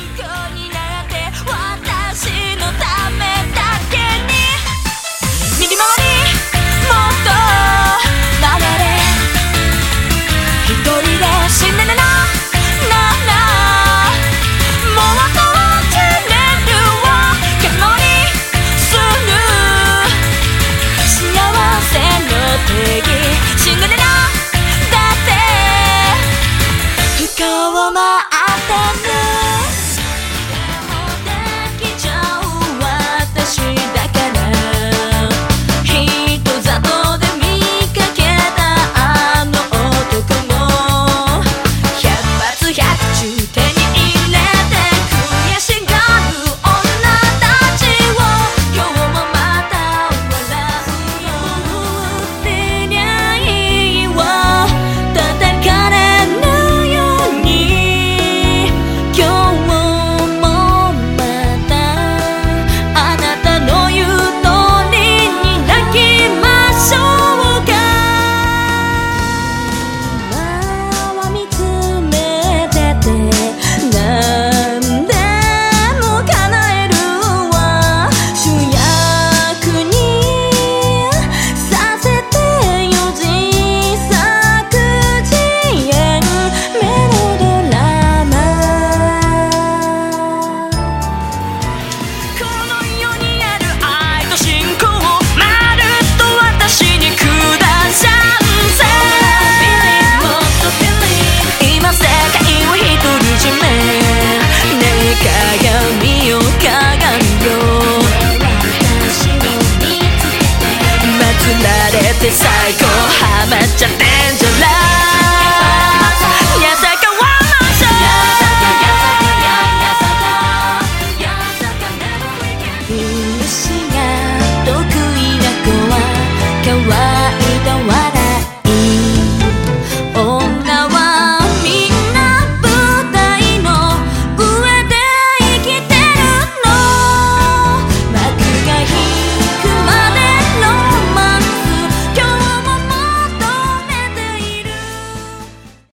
になって私のためだけに右回りもっと回れ一人で死んでねなもう後を決めるわ駆け回りする幸せの定義シンデレラだって不幸を待ってるでもできちゃう私だから人里で見かけたあの男も百発百中